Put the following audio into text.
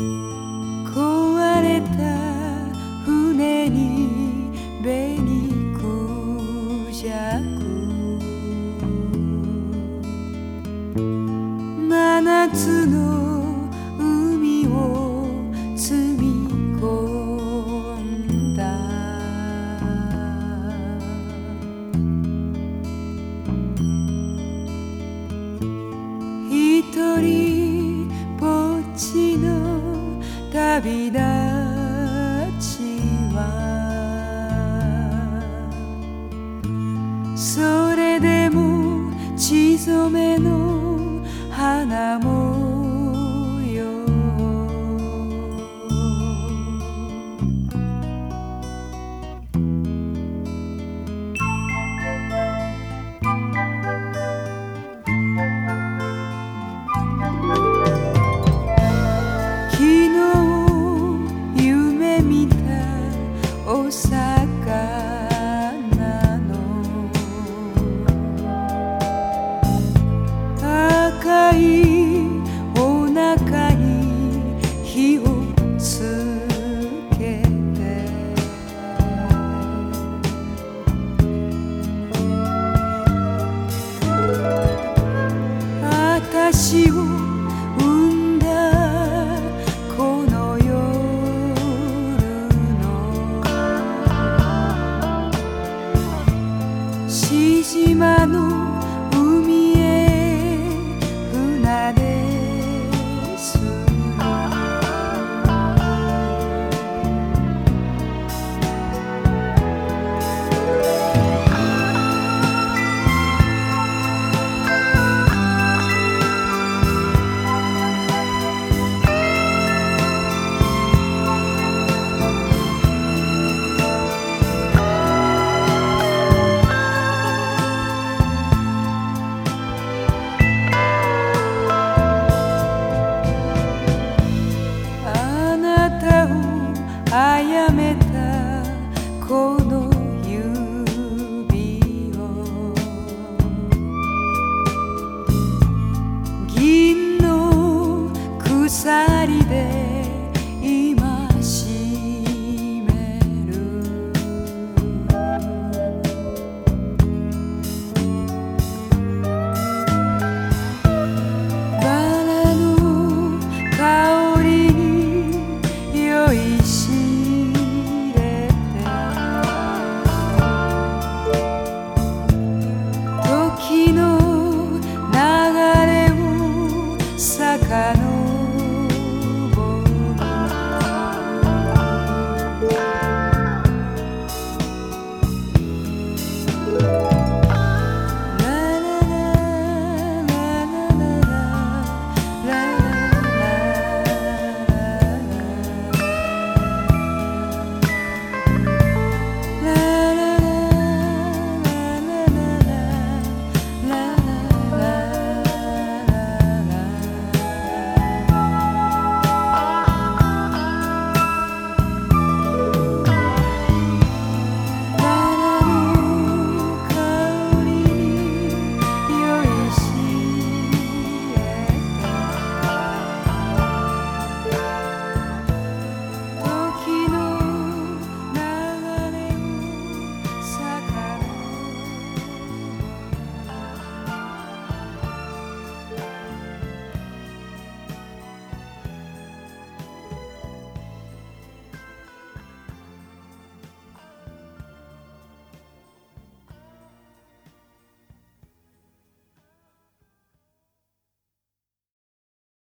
壊れた船に紅クジャク、真夏の海を積み込んだ。一人ぼっちの旅立ちは、それでも血染めの花模様。昨日夢見たお魚の赤いお腹に火をつけて、私を産んだこの夜のしじまの海へ船です。殺めたこの指を銀の鎖で今締める。バラの香りに酔いし時の流れを遡る。